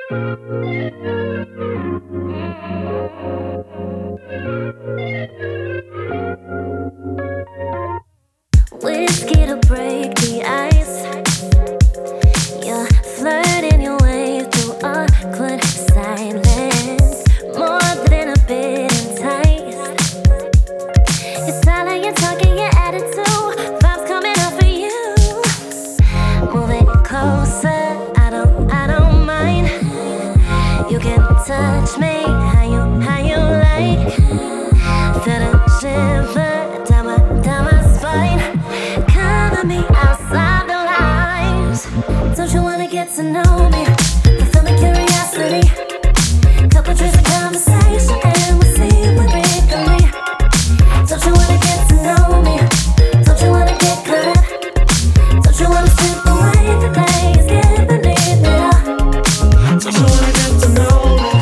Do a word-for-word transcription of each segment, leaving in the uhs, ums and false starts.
Whiskey to break the ice. You're flirting your way through awkward silence. More than a bit enticed. You sound like you're talking your attitude. Vibes coming out for you. Move it closer. I don't, I don't mind. You can touch me how you, how you like. Feel the shiver down my, down my spine. Me outside the lines. Don't you wanna get to know me? Fulfill my curiosity. Couple drinks of conversation and we'll see where it can lead. Don't you wanna get to know me? Don't you wanna get caught up? Don't you wanna slip away? The day is getting beneath it all. Don't you wanna get to know me?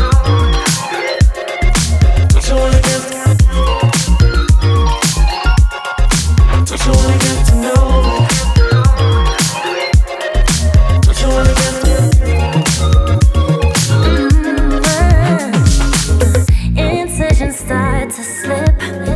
Don't you wanna get to know me? Don't you wanna get to know me? Don't you wanna get to mm-hmm. Intentions start to slip.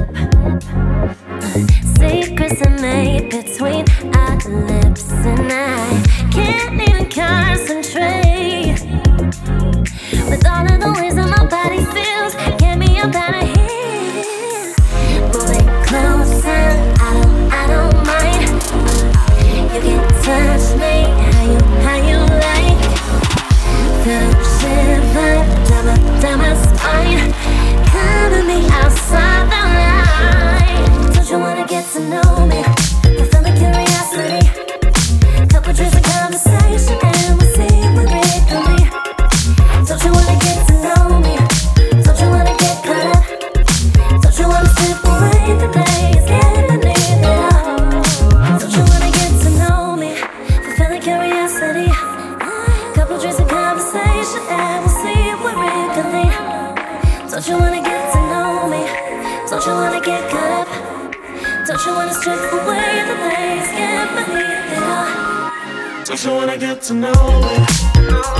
Secrets are made between our lips, and I can't even concentrate. With all of the ways that my body feels, get me up out of here. Moving closer, I don't, I don't mind. You can touch me how you, how you like. Feel the shiver down my, down my spine. Cover me outside the line. Don't you wanna get to know me? Fulfill the curiosity. Couple drinks of conversation and we'll see where it can lead. Don't you wanna get to know me? Don't you wanna get caught up? Don't you wanna slip away? The day is getting beneath it all. Don't you wanna get to know me? Fulfill the curiosity. Couple drinks of conversation and we'll see where it can lead. Don't you wanna get to know me? Don't you wanna get caught up? Don't you wanna strip away? The day is getting beneath it all. Don't you wanna get to know me?